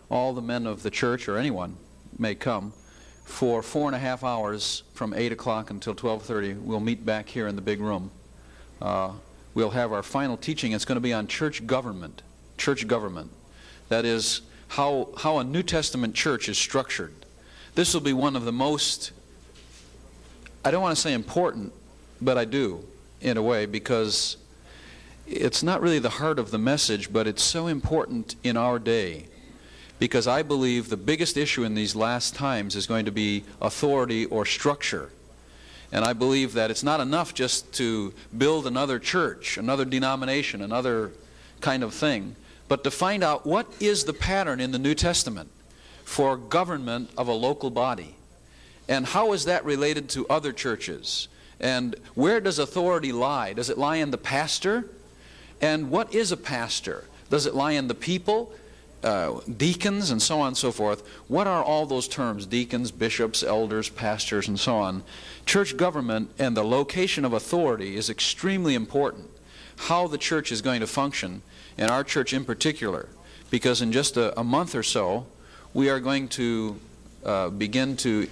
all the men of the church, or anyone may come, for 4.5 hours from 8 o'clock until 12:30. We'll meet back here in the big room. We'll have our final teaching. It's going to be on church government. Church government. That is, how a New Testament church is structured. This will be one of the most, I don't want to say important, but I do, in a way, because it's not really the heart of the message, but it's so important in our day. Because I believe the biggest issue in these last times is going to be authority or structure. And I believe that it's not enough just to build another church, another denomination, another kind of thing, but to find out what is the pattern in the New Testament for government of a local body. And how is that related to other churches? And where does authority lie? Does it lie in the pastor? And what is a pastor? Does it lie in the people? Deacons and so on and so forth. What are all those terms? Deacons, bishops, elders, pastors, and so on. Church government and the location of authority is extremely important. How the church is going to function, and our church in particular, because in just a month or so we are going to begin to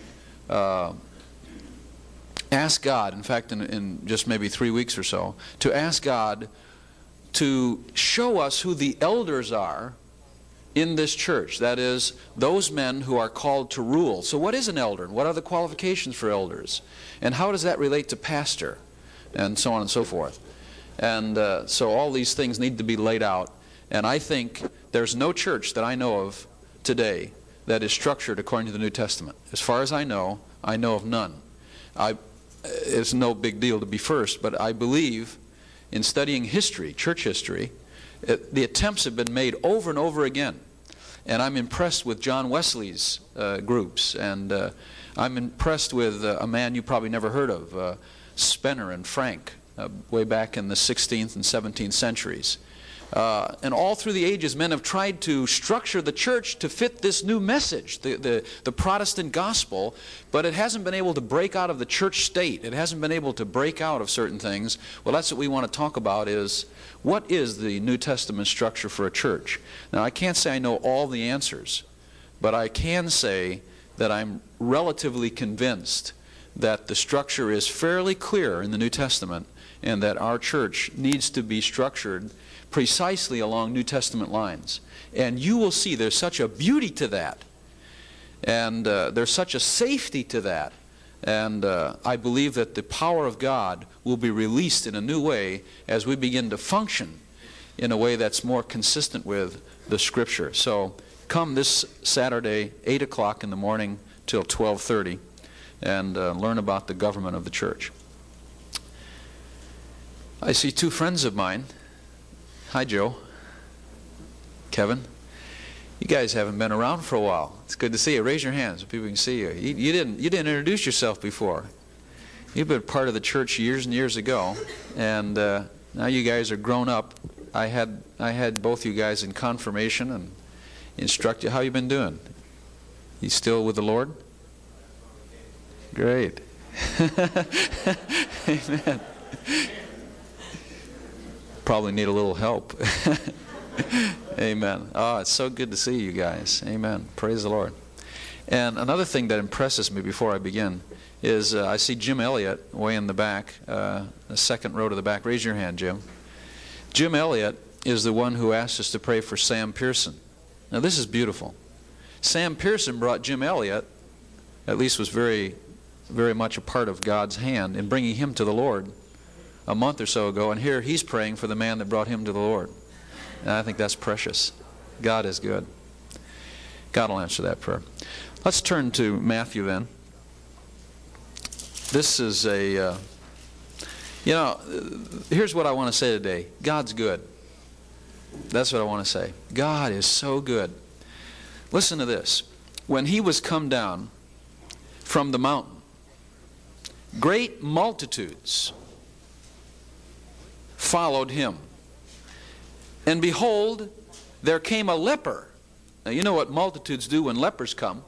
ask God, in fact in just maybe 3 weeks or so, to ask God to show us who the elders are in this church. That is, those men who are called to rule. So what is an elder? And what are the qualifications for elders? And how does that relate to pastor? And so on and so forth. And so all these things need to be laid out. And I think there's no church that I know of today that is structured according to the New Testament. As far as I know of none. It's no big deal to be first, but I believe in studying history, church history, the attempts have been made over and over again. And I'm impressed with John Wesley's groups. And I'm impressed with a man you probably never heard of, Spener and Frank, way back in the 16th and 17th centuries. And all through the ages, men have tried to structure the church to fit this new message, the Protestant gospel, but it hasn't been able to break out of the church state. It hasn't been able to break out of certain things. Well, that's what we want to talk about, is what is the New Testament structure for a church? Now, I can't say I know all the answers, but I can say that I'm relatively convinced that the structure is fairly clear in the New Testament, and that our church needs to be structured precisely along New Testament lines. And you will see there's such a beauty to that, and there's such a safety to that, and I believe that the power of God will be released in a new way as we begin to function in a way that's more consistent with the Scripture. So come this Saturday, 8 o'clock in the morning till 12:30, and learn about the government of the church. I see two friends of mine. Hi, Joe. Kevin. You guys haven't been around for a while. It's good to see you. Raise your hands so people can see you. You didn't introduce yourself before. You've been part of the church years and years ago, and now you guys are grown up. I had both you guys in confirmation and instruct you. How you been doing? You still with the Lord? Great. Amen. Probably need a little help. Amen. Oh, it's so good to see you guys. Amen. Praise the Lord. And another thing that impresses me before I begin is I see Jim Elliott way in the back, the second row to the back. Raise your hand, Jim. Jim Elliott is the one who asked us to pray for Sam Pearson. Now this is beautiful. Sam Pearson brought Jim Elliott, at least was very, very much a part of God's hand in bringing him to the Lord a month or so ago, and here he's praying for the man that brought him to the Lord. And I think that's precious. God is good. God will answer that prayer. Let's turn to Matthew then. This is here's what I want to say today. God's good. That's what I want to say. God is so good. Listen to this. When he was come down from the mountain, great multitudes followed him. And behold, there came a leper. Now you know what multitudes do when lepers come.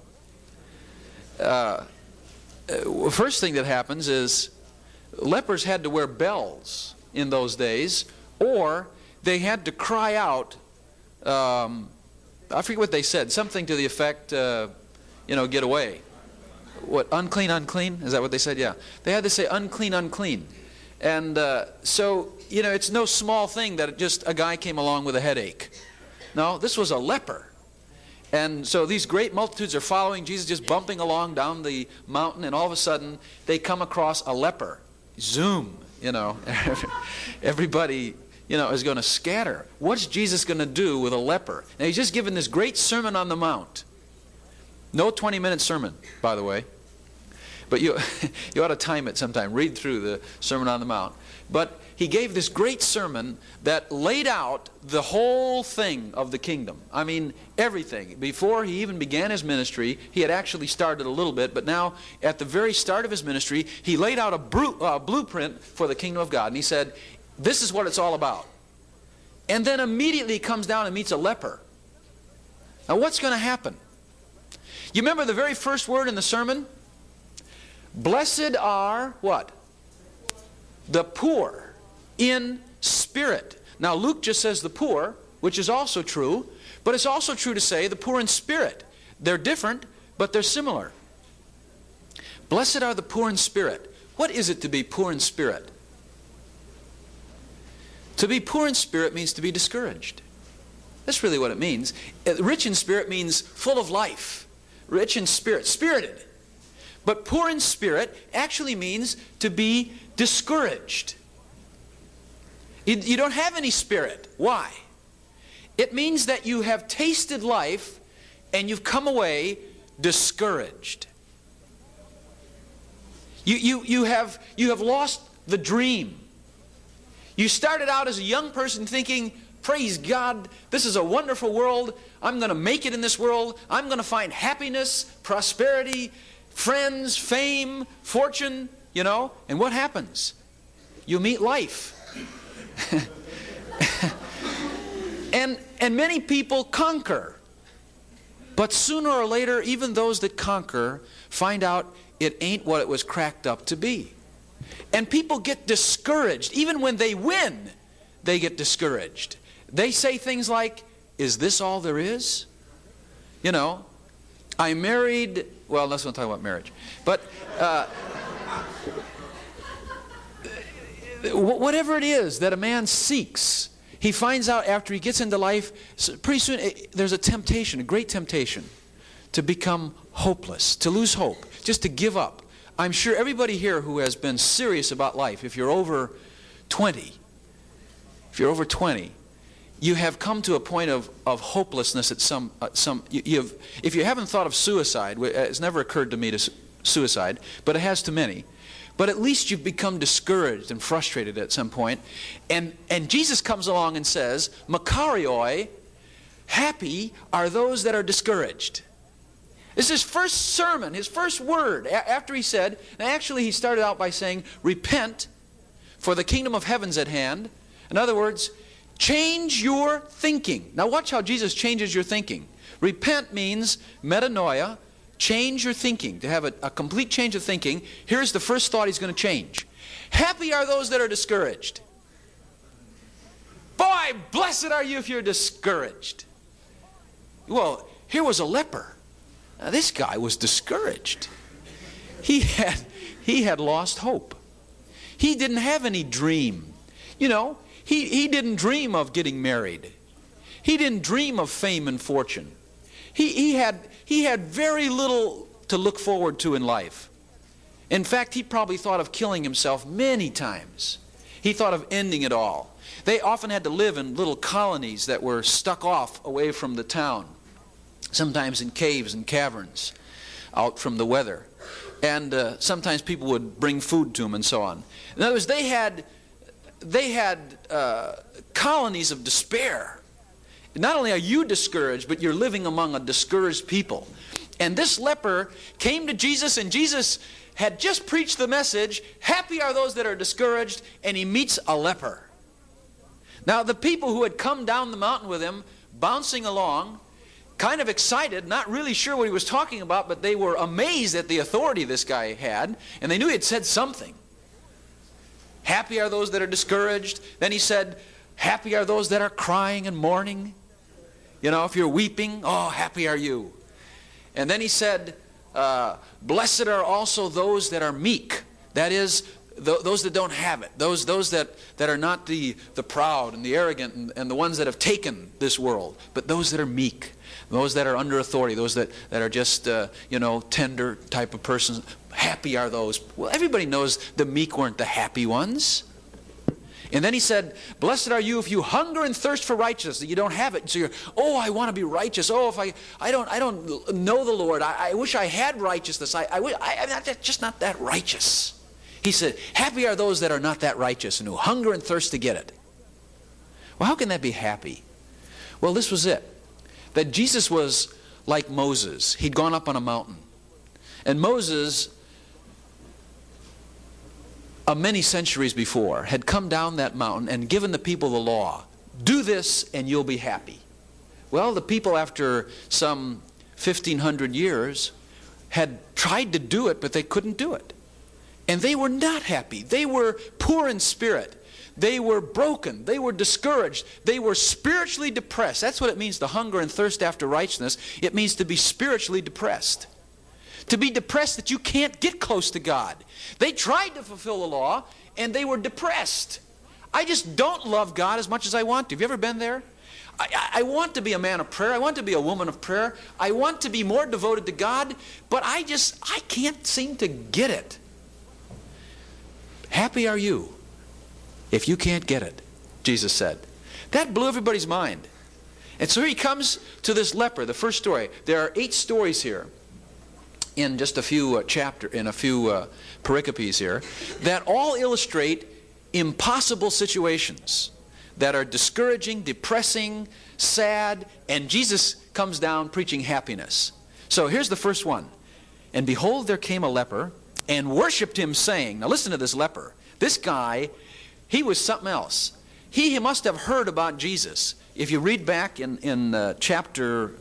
First thing that happens is lepers had to wear bells in those days, or they had to cry out I forget what they said, something to the effect, get away. What, unclean, unclean? Is that what they said? Yeah. They had to say unclean, unclean. And so, it's no small thing that just a guy came along with a headache. No, this was a leper. And so these great multitudes are following Jesus, just bumping along down the mountain, and all of a sudden they come across a leper. Zoom, everybody, is going to scatter. What's Jesus going to do with a leper? Now, he's just given this great Sermon on the Mount. No 20-minute sermon, by the way. But you ought to time it sometime. Read through the Sermon on the Mount. But he gave this great sermon that laid out the whole thing of the kingdom. I mean, everything. Before he even began his ministry, he had actually started a little bit, but now at the very start of his ministry, he laid out a blueprint for the kingdom of God. And he said, this is what it's all about. And then immediately he comes down and meets a leper. Now what's going to happen? You remember the very first word in the sermon? Blessed are what? The poor in spirit. Now Luke just says the poor, which is also true, but it's also true to say the poor in spirit. They're different, but they're similar. Blessed are the poor in spirit. What is it to be poor in spirit? To be poor in spirit means to be discouraged. That's really what it means. Rich in spirit means full of life. Rich in spirit, spirited. But poor in spirit actually means to be discouraged. You don't have any spirit. Why? It means that you have tasted life and you've come away discouraged. You have lost the dream. You started out as a young person thinking, praise God, this is a wonderful world. I'm going to make it in this world. I'm going to find happiness, prosperity, friends, fame, fortune, And what happens? You meet life. and many people conquer. But sooner or later, even those that conquer find out it ain't what it was cracked up to be. And people get discouraged. Even when they win, they get discouraged. They say things like, is this all there is? I married, well, let's not talk about marriage. But whatever it is that a man seeks, he finds out after he gets into life, pretty soon there's a temptation, a great temptation, to become hopeless, to lose hope, just to give up. I'm sure everybody here who has been serious about life, if you're over 20, you have come to a point of hopelessness at some if you haven't thought of suicide, it's never occurred to me to suicide, but it has to many. But at least you've become discouraged and frustrated at some point. And Jesus comes along and says, Makarioi, happy are those that are discouraged. This is his first sermon, his first word, after he said, and actually he started out by saying, repent, for the kingdom of heaven's at hand. In other words, change your thinking. Now watch how Jesus changes your thinking. Repent means metanoia, change your thinking, to have a complete change of thinking. Here's the first thought he's going to change. Happy are those that are discouraged. Boy, blessed are you if you're discouraged. Well, here was a leper. Now, this guy was discouraged. He had lost hope. He didn't have any dream. He didn't dream of getting married. He didn't dream of fame and fortune. He had very little to look forward to in life. In fact, he probably thought of killing himself many times. He thought of ending it all. They often had to live in little colonies that were stuck off away from the town, sometimes in caves and caverns out from the weather. And sometimes people would bring food to them and so on. In other words, they had colonies of despair. Not only are you discouraged, but you're living among a discouraged people. And this leper came to Jesus, and Jesus had just preached the message, happy are those that are discouraged, and he meets a leper. Now the people who had come down the mountain with him, bouncing along, kind of excited, not really sure what he was talking about, but they were amazed at the authority this guy had, and they knew he had said something. Happy are those that are discouraged. Then he said, happy are those that are crying and mourning. You know, if you're weeping, oh, happy are you. And then he said, blessed are also those that are meek. That is, those that don't have it. Those that are not the proud and the arrogant and the ones that have taken this world. But those that are meek. Those that are under authority. Those that are just, tender type of persons. Happy are those. Well, everybody knows the meek weren't the happy ones. And then he said, blessed are you if you hunger and thirst for righteousness, that you don't have it. So you're, oh, I want to be righteous. Oh, if I don't know the Lord. I wish I had righteousness. I'm just not that righteous. He said, happy are those that are not that righteous and who hunger and thirst to get it. Well, how can that be happy? Well, this was it. That Jesus was like Moses. He'd gone up on a mountain. And Moses, many centuries before, had come down that mountain and given the people the law. Do this and you'll be happy. Well, the people after some 1,500 years had tried to do it, but they couldn't do it. And they were not happy. They were poor in spirit. They were broken. They were discouraged. They were spiritually depressed. That's what it means to hunger and thirst after righteousness. It means to be spiritually depressed. To be depressed that you can't get close to God. They tried to fulfill the law and they were depressed. I just don't love God as much as I want to. Have you ever been there? I want to be a man of prayer. I want to be a woman of prayer. I want to be more devoted to God, but I can't seem to get it. Happy are you if you can't get it, Jesus said. That blew everybody's mind. And so he comes to this leper, the first story. There are 8 stories here in just a few pericopes here that all illustrate impossible situations that are discouraging, depressing, sad, and Jesus comes down preaching happiness. So here's the first one. And behold, there came a leper and worshipped him, saying, now listen to this leper. This guy, he was something else. He must have heard about Jesus. If you read back in chapter,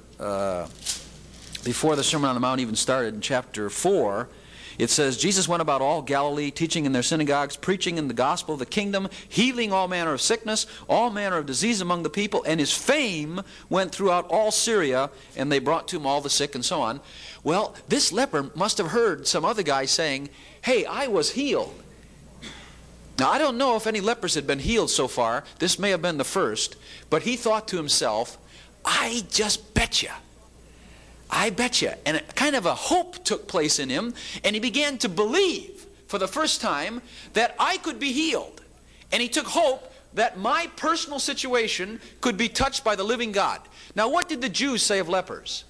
before the Sermon on the Mount even started, in chapter 4, it says, Jesus went about all Galilee, teaching in their synagogues, preaching in the gospel of the kingdom, healing all manner of sickness, all manner of disease among the people, and his fame went throughout all Syria, and they brought to him all the sick and so on. Well, this leper must have heard some other guy saying, hey, I was healed. Now, I don't know if any lepers had been healed so far. This may have been the first. But he thought to himself, I just bet you. I bet you. And kind of a hope took place in him, and he began to believe for the first time that I could be healed. And he took hope that my personal situation could be touched by the living God. Now, what did the Jews say of lepers?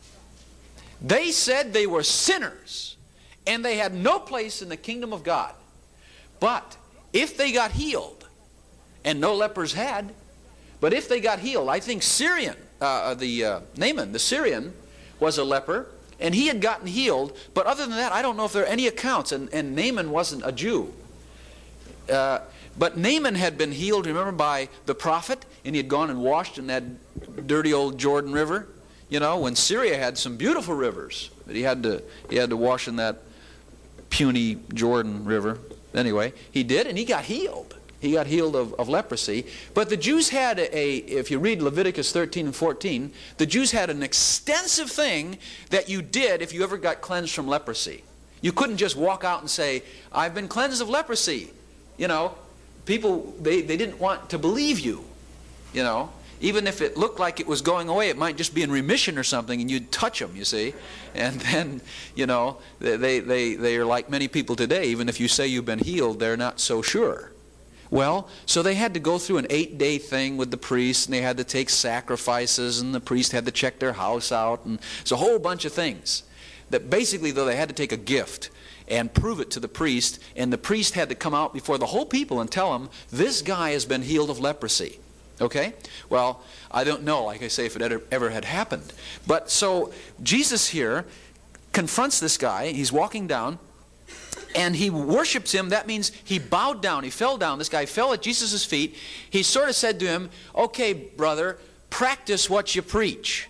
They said they were sinners, and they had no place in the kingdom of God. But if they got healed, and no lepers had, but if they got healed, I think Naaman, the Syrian, was a leper, and he had gotten healed, but other than that, I don't know if there are any accounts, and Naaman wasn't a Jew. But Naaman had been healed, remember, by the prophet, and he had gone and washed in that dirty old Jordan River. You know, when Syria had some beautiful rivers, but he had to wash in that puny Jordan River. Anyway, he did, and he got healed. He got healed of leprosy. But the Jews had if you read Leviticus 13 and 14, the Jews had an extensive thing that you did if you ever got cleansed from leprosy. You couldn't just walk out and say, I've been cleansed of leprosy. You know, people, they didn't want to believe you. You know, even if it looked like it was going away, it might just be in remission or something, and you'd touch them, you see. And then, you know, they are like many people today. Even if you say you've been healed, they're not so sure. Well, so they had to go through an 8-day thing with the priest, and they had to take sacrifices, and the priest had to check their house out, and it's a whole bunch of things. That basically, though, they had to take a gift and prove it to the priest, and the priest had to come out before the whole people and tell them, this guy has been healed of leprosy. Okay? Well, I don't know, like I say, if it ever had happened. But so Jesus here confronts this guy. He's walking down, and he worships him. That means he bowed down. He fell down. This guy fell at Jesus' feet. He sort of said to him, okay, brother, practice what you preach.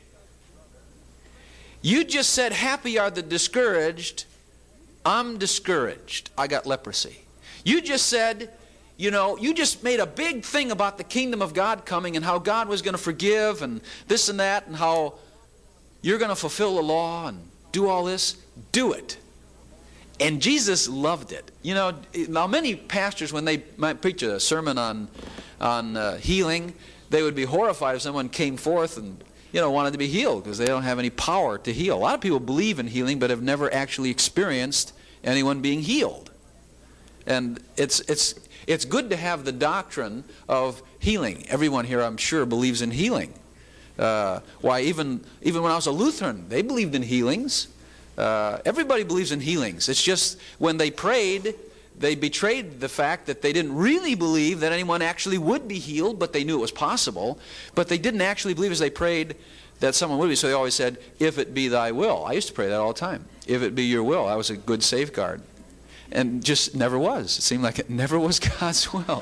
You just said, happy are the discouraged. I'm discouraged. I got leprosy. You just said, you know, you just made a big thing about the kingdom of God coming and how God was going to forgive and this and that and how you're going to fulfill the law and do all this. Do it. And Jesus loved it. You know, now many pastors, when they might preach a sermon on healing, they would be horrified if someone came forth and, you know, wanted to be healed because they don't have any power to heal. A lot of people believe in healing but have never actually experienced anyone being healed. And it's good to have the doctrine of healing. Everyone here, I'm sure, believes in healing. Why, even when I was a Lutheran, they believed in healings. Everybody believes in healings. It's just when they prayed, they betrayed the fact that they didn't really believe that anyone actually would be healed, but they knew it was possible. But they didn't actually believe as they prayed that someone would be. So they always said, if it be thy will. I used to pray that all the time. If it be your will. That was a good safeguard. And just never was. It seemed like it never was God's will.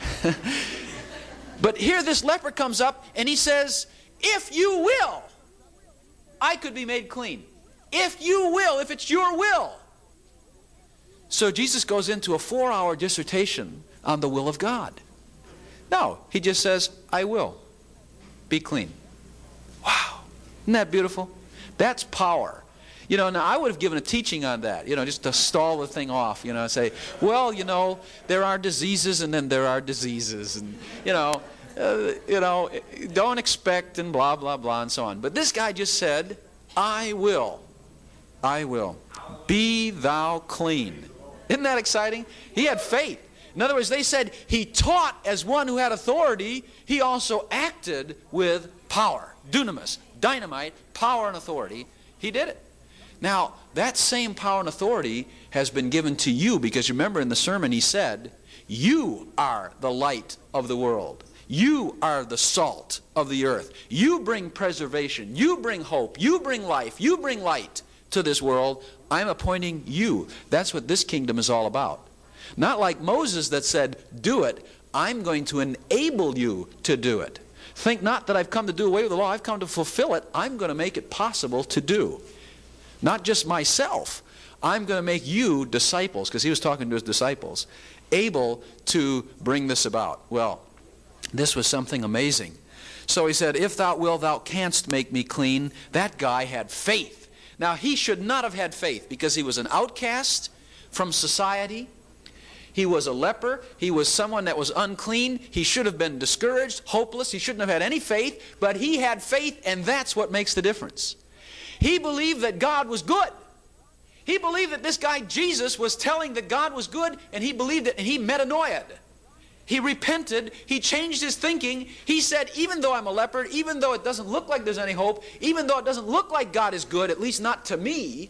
But here this leper comes up and he says, if you will, I could be made clean. If you will, if it's your will. So Jesus goes into a 4-hour dissertation on the will of God. No, he just says, I will be clean. Wow. Isn't that beautiful? That's power. You know, now I would have given a teaching on that, you know, just to stall the thing off, you know, and say, well, you know, there are diseases and then there are diseases. And, you know, don't expect and blah, blah, blah and so on. But this guy just said, I will. I will. Be thou clean. Isn't that exciting? He had faith. In other words, they said he taught as one who had authority. He also acted with power. Dunamis, dynamite, power and authority. He did it. Now, that same power and authority has been given to you because remember in the sermon he said, you are the light of the world. You are the salt of the earth. You bring preservation. You bring hope. You bring life. You bring light to this world. I'm appointing you. That's what this kingdom is all about. Not like Moses that said, do it. I'm going to enable you to do it. Think not that I've come to do away with the law. I've come to fulfill it. I'm going to make it possible to do. Not just myself. I'm going to make you disciples, because he was talking to his disciples, able to bring this about. Well, this was something amazing. So he said, if thou wilt, thou canst make me clean. That guy had faith. Now, he should not have had faith because he was an outcast from society. He was a leper. He was someone that was unclean. He should have been discouraged, hopeless. He shouldn't have had any faith, but he had faith, and that's what makes the difference. He believed that God was good. He believed that this guy Jesus was telling that God was good, and he believed it, and he metanoiaed. He repented. He changed his thinking. He said, even though I'm a leper, even though it doesn't look like there's any hope, even though it doesn't look like God is good, at least not to me,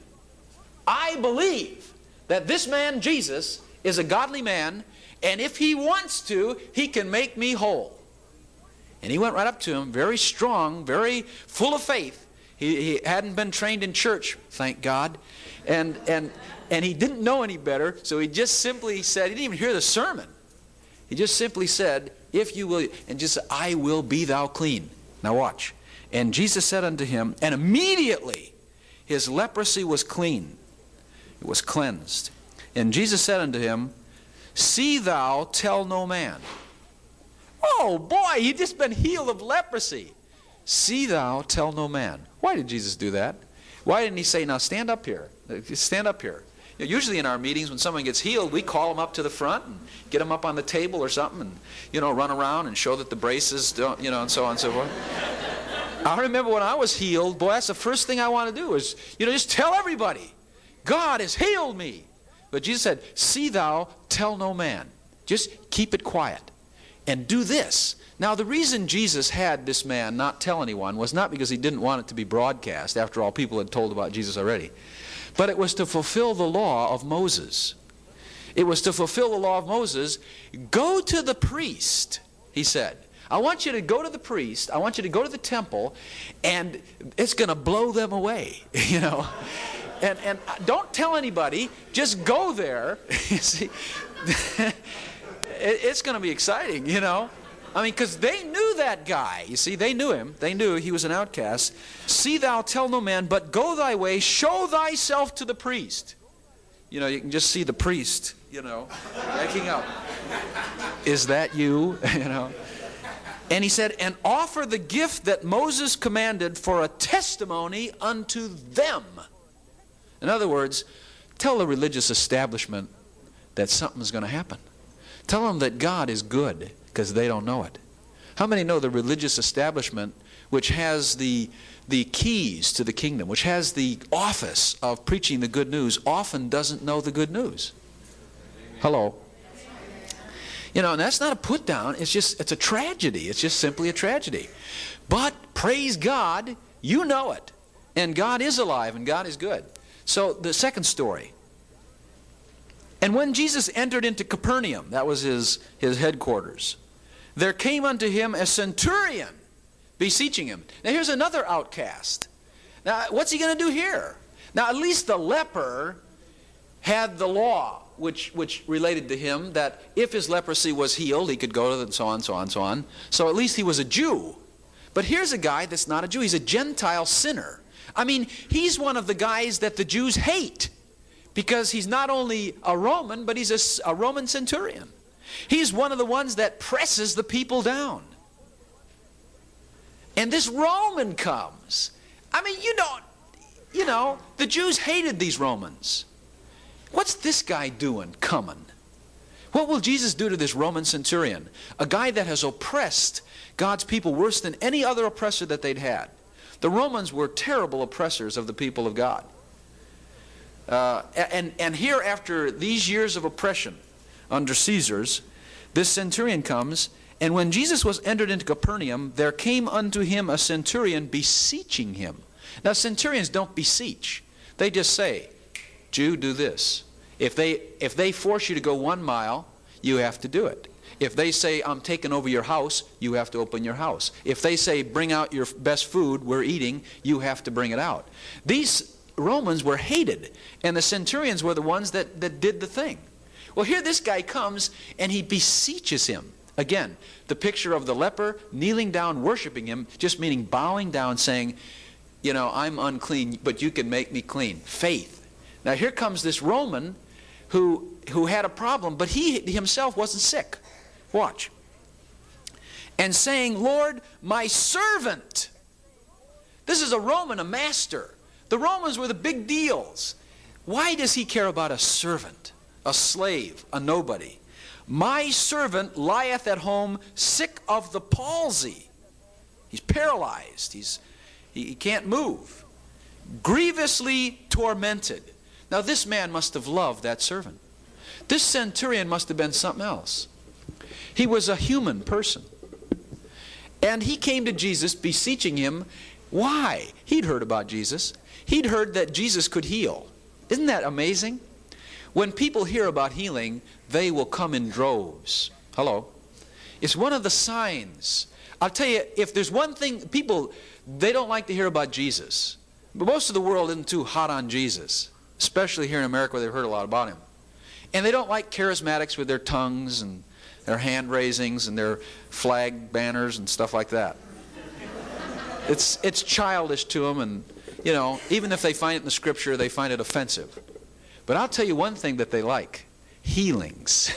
I believe that this man, Jesus, is a godly man, and if he wants to, he can make me whole. And he went right up to him, very strong, very full of faith. He hadn't been trained in church, thank God. And he didn't know any better, so he just simply said, he didn't even hear the sermon. He just simply said, if you will, and just said, I will be thou clean. Now watch. And Jesus said unto him, and immediately his leprosy was clean. It was cleansed. And Jesus said unto him, see thou tell no man. Oh boy, he'd just been healed of leprosy. See thou tell no man. Why did Jesus do that? Why didn't he say, now stand up here. Stand up here. You know, usually in our meetings when someone gets healed, we call them up to the front and get them up on the table or something and, you know, run around and show that the braces don't, you know, and so on and so forth. I remember when I was healed, boy, that's the first thing I want to do is, you know, just tell everybody, God has healed me. But Jesus said, see thou tell no man. Just keep it quiet and do this. Now, the reason Jesus had this man not tell anyone was not because he didn't want it to be broadcast. After all, people had told about Jesus already. But it was to fulfill the law of Moses. It was to fulfill the law of Moses. Go to the priest, he said. I want you to go to the priest. I want you to go to the temple, and it's going to blow them away, you know. And don't tell anybody. Just go there. You see, it's going to be exciting, you know. I mean, because they knew that guy. You see, they knew him. They knew he was an outcast. See thou tell no man, but go thy way, show thyself to the priest. You know, you can just see the priest, you know, backing up. Is that you? You know. And he said, and offer the gift that Moses commanded for a testimony unto them. In other words, tell the religious establishment that something's going to happen. Tell them that God is good, because they don't know it. How many know the religious establishment, which has the keys to the kingdom, which has the office of preaching the good news, often doesn't know the good news? Hello. You know, and that's not a put down. It's a tragedy. It's just simply a tragedy. But praise God, you know it. And God is alive and God is good. So the second story. And when Jesus entered into Capernaum, that was his headquarters, there came unto him a centurion beseeching him. Now here's another outcast. Now what's he going to do here? Now at least the leper had the law which related to him that if his leprosy was healed, he could go to and so on, so on, so on. So at least he was a Jew. But here's a guy that's not a Jew. He's a Gentile sinner. I mean, he's one of the guys that the Jews hate because he's not only a Roman, but he's a Roman centurion. He's one of the ones that presses the people down. And this Roman comes. I mean, you know, the Jews hated these Romans. What's this guy doing coming? What will Jesus do to this Roman centurion? A guy that has oppressed God's people worse than any other oppressor that they'd had. The Romans were terrible oppressors of the people of God. And here, after these years of oppression under Caesar's, this centurion comes, and when Jesus was entered into Capernaum, there came unto him a centurion beseeching him. Now, centurions don't beseech. They just say, Jew, do this. If they force you to go 1 mile, you have to do it. If they say, I'm taking over your house, you have to open your house. If they say, bring out your best food, we're eating, you have to bring it out. These Romans were hated, and the centurions were the ones that did the thing. Well, here this guy comes, and he beseeches him. Again, the picture of the leper kneeling down, worshiping him, just meaning bowing down, saying, you know, I'm unclean, but you can make me clean. Faith. Now here comes this Roman who had a problem, but he himself wasn't sick. Watch. And saying, Lord, my servant. This is a Roman, a master. The Romans were the big deals. Why does he care about a servant, a slave, a nobody? My servant lieth at home sick of the palsy. He's paralyzed. He can't move. Grievously tormented. Now this man must have loved that servant. This centurion must have been something else. He was a human person. And he came to Jesus beseeching him. Why? He'd heard about Jesus. He'd heard that Jesus could heal. Isn't that amazing? When people hear about healing, they will come in droves. Hello? It's one of the signs. I'll tell you, if there's one thing, people, they don't like to hear about Jesus. But most of the world isn't too hot on Jesus, especially here in America where they've heard a lot about him. And they don't like charismatics with their tongues and their hand raisings and their flag banners and stuff like that. It's childish to them, and you know, even if they find it in the Scripture, they find it offensive. But I'll tell you one thing that they like: healings.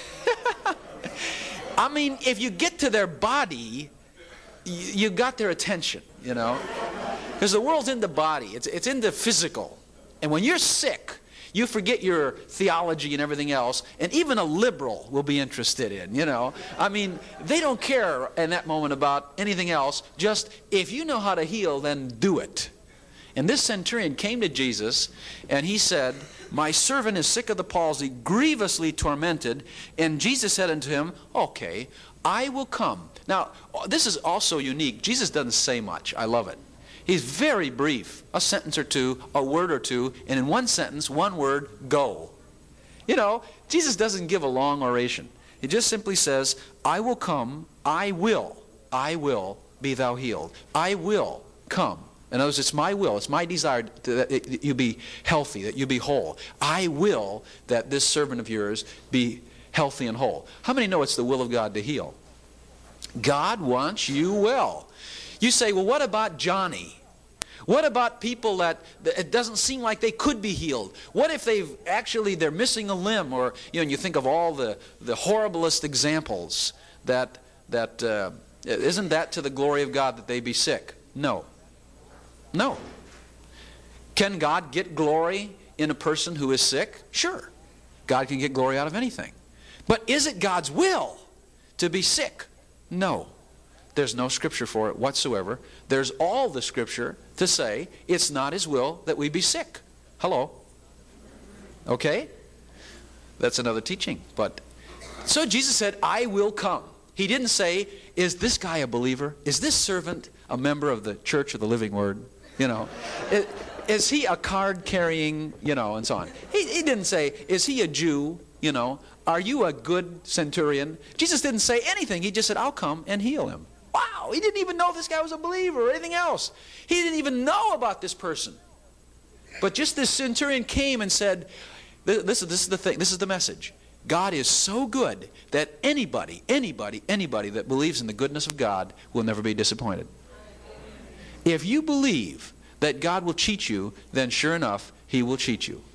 I mean, if you get to their body, you got their attention, you know. Because the world's into body. It's into physical. And when you're sick, you forget your theology and everything else, and even a liberal will be interested in, you know. I mean, they don't care in that moment about anything else. Just, if you know how to heal, then do it. And this centurion came to Jesus, and he said, my servant is sick of the palsy, grievously tormented. And Jesus said unto him, okay, I will come. Now, this is also unique. Jesus doesn't say much. I love it. He's very brief, a sentence or two, a word or two, and in one sentence, one word, go. You know, Jesus doesn't give a long oration. He just simply says, I will come, I will be thou healed. I will come. In other words, it's my will, it's my desire that you be healthy, that you be whole. I will that this servant of yours be healthy and whole. How many know it's the will of God to heal? God wants you well. You say, well, what about Johnny? What about people that it doesn't seem like they could be healed? What if they're missing a limb? Or, and you think of all the horriblest examples that isn't that to the glory of God that they be sick? No. No. Can God get glory in a person who is sick? Sure. God can get glory out of anything. But is it God's will to be sick? No. There's no scripture for it whatsoever. There's all the scripture to say it's not His will that we be sick. Hello? Okay? That's another teaching. But so Jesus said, I will come. He didn't say, is this guy a believer? Is this servant a member of the Church of the Living Word? Is he a card-carrying, and so on. He didn't say, is he a Jew? Are you a good centurion? Jesus didn't say anything. He just said, I'll come and heal him. Wow, he didn't even know if this guy was a believer or anything else. He didn't even know about this person. But just this centurion came and said, this is the thing, this is the message. God is so good that anybody that believes in the goodness of God will never be disappointed. If you believe that God will cheat you, then sure enough, He will cheat you.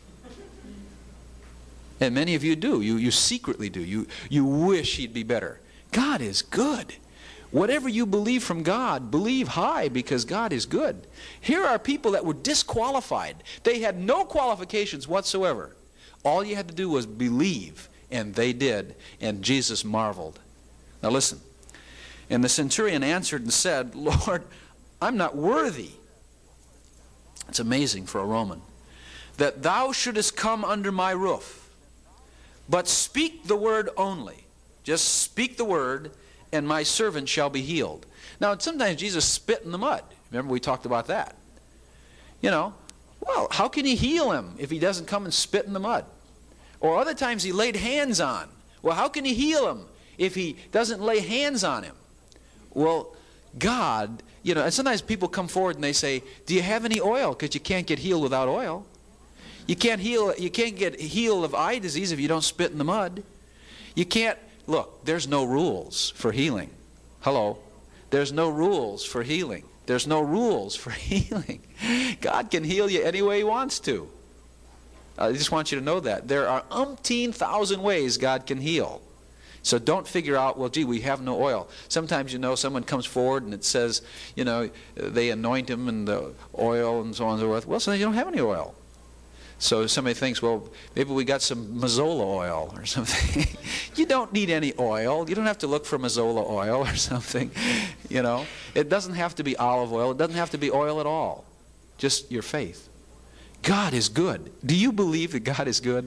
And many of you do. You secretly do. You wish He'd be better. God is good. Whatever you believe from God, believe high, because God is good. Here are people that were disqualified. They had no qualifications whatsoever. All you had to do was believe, and they did, and Jesus marveled. Now listen. And the centurion answered and said, Lord, I'm not worthy. It's amazing for a Roman. That thou shouldest come under my roof. But speak the word only. Just speak the word, and my servant shall be healed. Now, sometimes Jesus spit in the mud. Remember we talked about that. Well, how can He heal him if He doesn't come and spit in the mud? Or other times He laid hands on. Well, how can He heal him if He doesn't lay hands on him? Well, God, and sometimes people come forward and they say, do you have any oil? Because you can't get healed without oil. You can't get healed of eye disease if you don't spit in the mud. You can't, look, there's no rules for healing. Hello? There's no rules for healing. There's no rules for healing. God can heal you any way He wants to. I just want you to know that. There are umpteen thousand ways God can heal. So don't figure out, well, gee, we have no oil. Sometimes, someone comes forward and it says, they anoint him in the oil and so on and so forth. Well, so you don't have any oil. So somebody thinks, well, maybe we got some Mazola oil or something. You don't need any oil. You don't have to look for Mazola oil or something. It doesn't have to be olive oil. It doesn't have to be oil at all. Just your faith. God is good. Do you believe that God is good?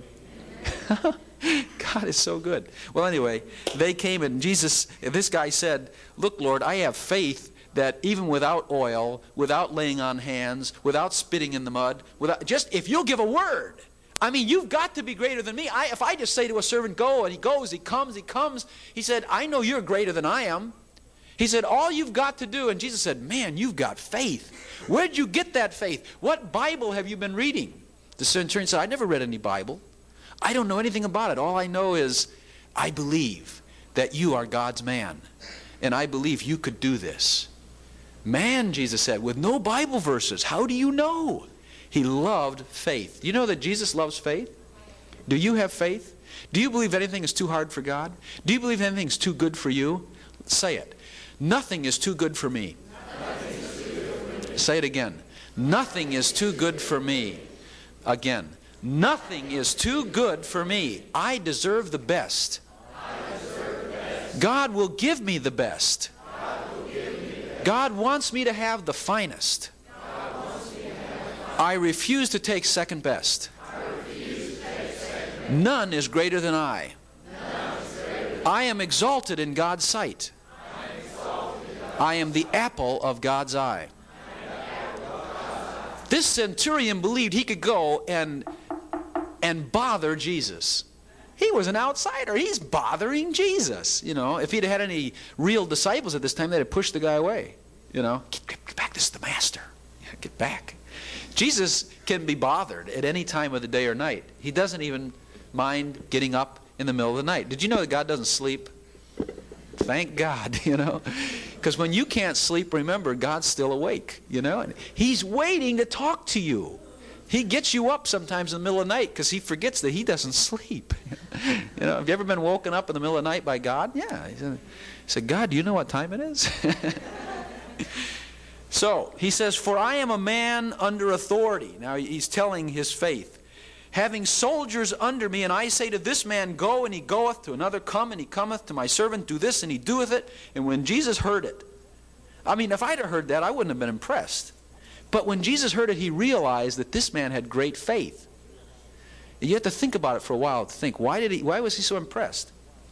God is so good. Well, anyway, they came and this guy said, look, Lord, I have faith that even without oil, without laying on hands, without spitting in the mud, if you'll give a word. I mean, you've got to be greater than me. If I just say to a servant, go, and he goes, he comes. He said, I know you're greater than I am. He said, all you've got to do, and Jesus said, man, you've got faith. Where'd you get that faith? What Bible have you been reading? The centurion said, I never read any Bible. I don't know anything about it. All I know is I believe that you are God's man, and I believe you could do this. Man, Jesus said, with no Bible verses, how do you know? He loved faith. Do you know that Jesus loves faith? Do you have faith? Do you believe anything is too hard for God? Do you believe anything is too good for you? Say it. Nothing is too good for me. Say it again. Nothing is too good for me. Again. Nothing is too good for me. I deserve the best. God will give me the best. God wants me to have the finest. I refuse to take second best. None is greater than I. I am exalted in God's sight. I am the apple of God's eye. This centurion believed he could go and bother Jesus. He was an outsider. He's bothering Jesus. If he'd had any real disciples at this time, they'd have pushed the guy away. Get back, this is the master. Get back. Jesus can be bothered at any time of the day or night. He doesn't even mind getting up in the middle of the night. Did you know that God doesn't sleep? Thank God, Because when you can't sleep, remember, God's still awake, you know. And He's waiting to talk to you. He gets you up sometimes in the middle of the night because He forgets that He doesn't sleep. You know, have you ever been woken up in the middle of the night by God? Yeah. He said, God, do you know what time it is? So, He says, for I am a man under authority. Now, He's telling His faith. Having soldiers under me, and I say to this man, go, and he goeth, to another, come, and he cometh, to my servant, do this, and he doeth it. And when Jesus heard it, I mean, if I'd have heard that, I wouldn't have been impressed. But when Jesus heard it, He realized that this man had great faith. And you have to think about it for a while to think, why was He so impressed?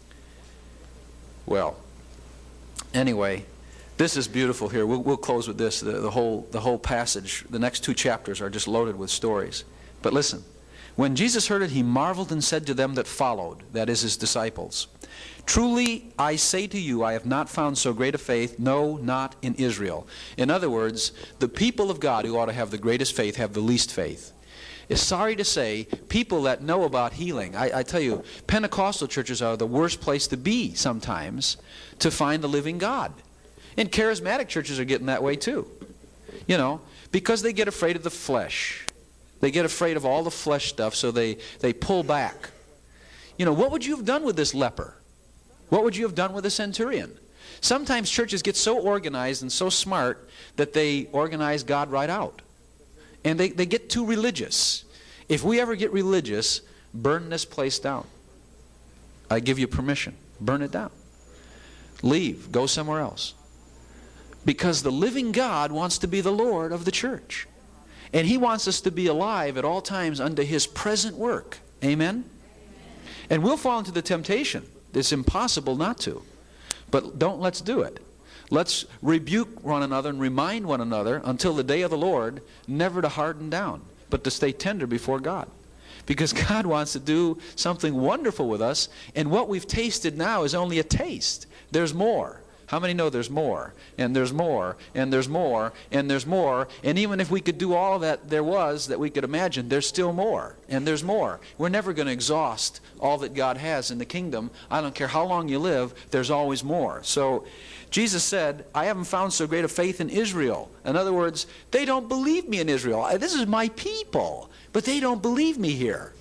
Well, anyway, this is beautiful here. We'll close with this. The whole passage, the next 2 chapters are just loaded with stories. But listen. When Jesus heard it, He marveled and said to them that followed, that is, His disciples, truly I say to you, I have not found so great a faith, no, not in Israel. In other words, the people of God who ought to have the greatest faith have the least faith. It's sorry to say, people that know about healing, I tell you, Pentecostal churches are the worst place to be sometimes to find the living God. And charismatic churches are getting that way too. You know, because they get afraid of the flesh. They get afraid of all the flesh stuff, so they pull back. You know, what would you have done with this leper? What would you have done with the centurion? Sometimes churches get so organized and so smart that they organize God right out. And they get too religious. If we ever get religious, burn this place down. I give you permission. Burn it down. Leave. Go somewhere else. Because the living God wants to be the Lord of the church. And He wants us to be alive at all times unto His present work. Amen? And we'll fall into the temptation. It's impossible not to. But let's do it. Let's rebuke one another and remind one another until the day of the Lord, never to harden down, but to stay tender before God. Because God wants to do something wonderful with us, and what we've tasted now is only a taste. There's more. How many know there's more, and there's more, and there's more, and there's more, and even if we could do all that there was that we could imagine, there's still more, and there's more. We're never going to exhaust all that God has in the kingdom. I don't care how long you live, there's always more. So Jesus said, I haven't found so great a faith in Israel. In other words, they don't believe me in Israel. This is my people, but they don't believe me here.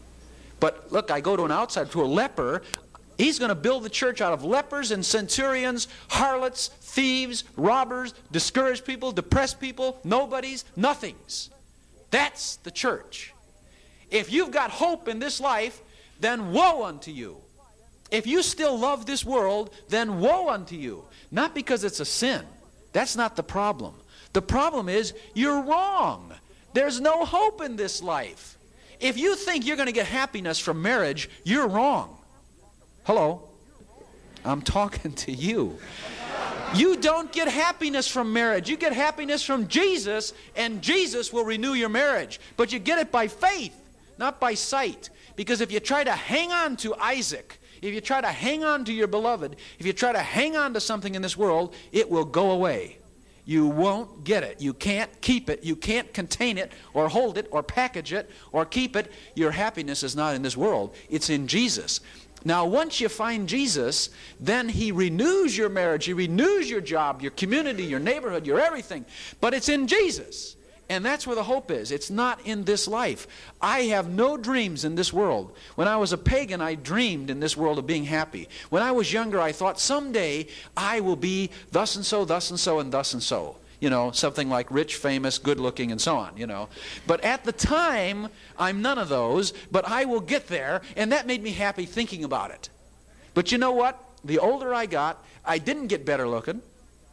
But look, I go to an outsider, to a leper. He's going to build the church out of lepers and centurions, harlots, thieves, robbers, discouraged people, depressed people, nobodies, nothings. That's the church. If you've got hope in this life, then woe unto you. If you still love this world, then woe unto you. Not because it's a sin. That's not the problem. The problem is you're wrong. There's no hope in this life. If you think you're going to get happiness from marriage, you're wrong. Hello? I'm talking to you. You don't get happiness from marriage. You get happiness from Jesus, and Jesus will renew your marriage. But you get it by faith, not by sight. Because if you try to hang on to Isaac, if you try to hang on to your beloved, if you try to hang on to something in this world, it will go away. You won't get it. You can't keep it. You can't contain it or hold it or package it or keep it. Your happiness is not in this world. It's in Jesus. Now, once you find Jesus, then He renews your marriage, He renews your job, your community, your neighborhood, your everything. But it's in Jesus. And that's where the hope is. It's not in this life. I have no dreams in this world. When I was a pagan, I dreamed in this world of being happy. When I was younger, I thought someday I will be thus and so, thus and so, and thus and so. You know, something like rich, famous, good-looking, and so on, you know. But at the time, I'm none of those, but I will get there, and that made me happy thinking about it. But you know what? The older I got, I didn't get better looking.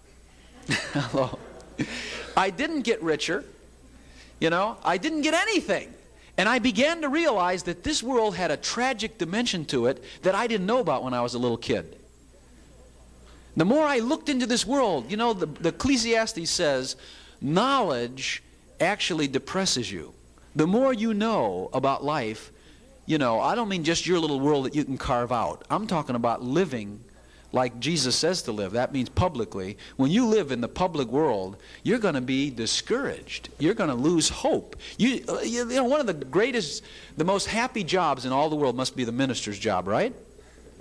Hello. I didn't get richer. You know, I didn't get anything. And I began to realize that this world had a tragic dimension to it that I didn't know about when I was a little kid. The more I looked into this world, you know, the Ecclesiastes says, knowledge actually depresses you. The more you know about life, you know, I don't mean just your little world that you can carve out. I'm talking about living like Jesus says to live. That means publicly. When you live in the public world, you're going to be discouraged. You're going to lose hope. You know, one of the greatest, the most happy jobs in all the world must be the minister's job, right?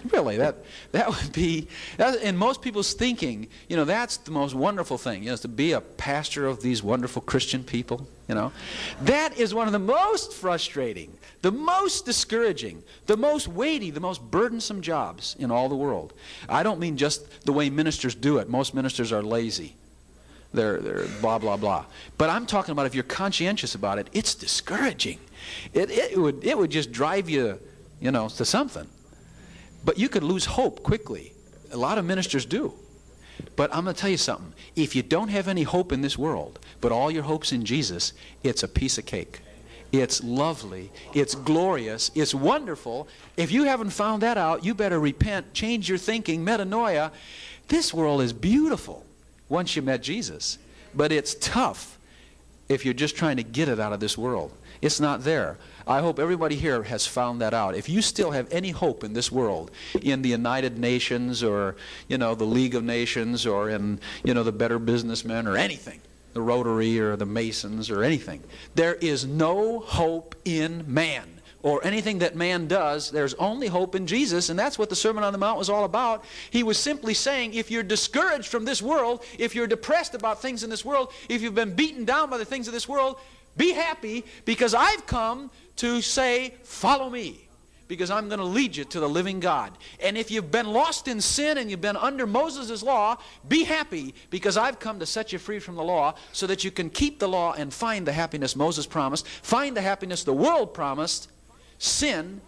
Really, that would be, in most people's thinking, that's the most wonderful thing, is to be a pastor of these wonderful Christian people, That is one of the most frustrating, the most discouraging, the most weighty, the most burdensome jobs in all the world. I don't mean just the way ministers do it. Most ministers are lazy. They're blah, blah, blah. But I'm talking about if you're conscientious about it, it's discouraging. It would just drive you, to something. But you could lose hope quickly. A lot of ministers do. But I'm going to tell you something. If you don't have any hope in this world, but all your hope's in Jesus, it's a piece of cake. It's lovely. It's glorious. It's wonderful. If you haven't found that out, you better repent, change your thinking, metanoia. This world is beautiful once you met Jesus. But it's tough if you're just trying to get it out of this world. It's not there. I hope everybody here has found that out. If you still have any hope in this world, in the United Nations or, the League of Nations or in, the Better Businessmen or anything, the Rotary or the Masons or anything, there is no hope in man or anything that man does. There's only hope in Jesus, and that's what the Sermon on the Mount was all about. He was simply saying, if you're discouraged from this world, if you're depressed about things in this world, if you've been beaten down by the things of this world, be happy, because I've come to say, follow me, because I'm going to lead you to the living God. And if you've been lost in sin and you've been under Moses' law, be happy, because I've come to set you free from the law so that you can keep the law and find the happiness Moses promised, find the happiness the world promised. Sin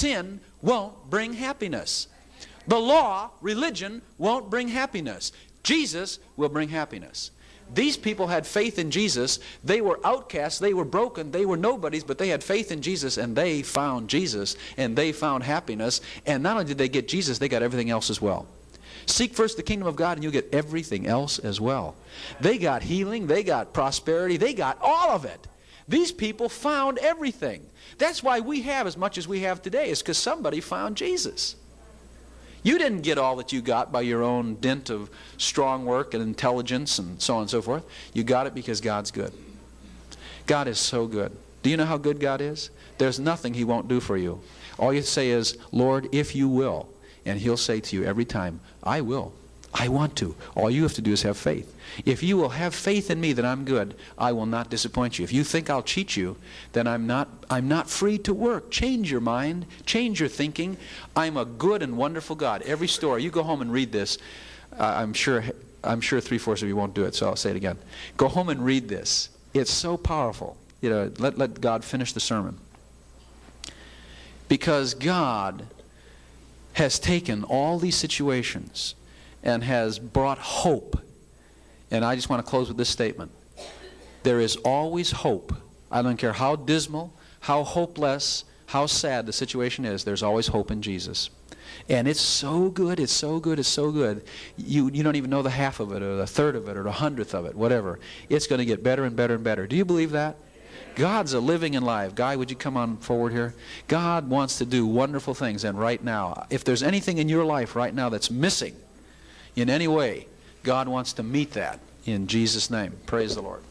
won't bring happiness. The law, religion, won't bring happiness. Jesus will bring happiness. These people had faith in Jesus. They were outcasts. They were broken. They were nobodies, but they had faith in Jesus, and they found Jesus, and they found happiness. And not only did they get Jesus, they got everything else as well. Seek first the kingdom of God, and you'll get everything else as well. They got healing. They got prosperity. They got all of it. These people found everything. That's why we have as much as we have today, is because somebody found Jesus. You didn't get all that you got by your own dint of strong work and intelligence and so on and so forth. You got it because God's good. God is so good. Do you know how good God is? There's nothing He won't do for you. All you say is, Lord, if you will. And He'll say to you every time, I will. I want to. All you have to do is have faith. If you will have faith in me that I'm good, I will not disappoint you. If you think I'll cheat you, then I'm not free to work. Change your mind. Change your thinking. I'm a good and wonderful God. Every story. You go home and read this. I'm sure 3/4 of you won't do it, so I'll say it again. Go home and read this. It's so powerful. Let God finish the sermon. Because God has taken all these situations and has brought hope. And I just want to close with this statement. There is always hope. I don't care how dismal, how hopeless, how sad the situation is, there's always hope in Jesus. And it's so good, it's so good, it's so good. You don't even know the half of it, or the third of it, or the 100th of it, whatever. It's going to get better and better and better. Do you believe that? God's a living and live. Guy, would you come on forward here? God wants to do wonderful things, and right now, if there's anything in your life right now that's missing, in any way, God wants to meet that in Jesus' name. Praise the Lord.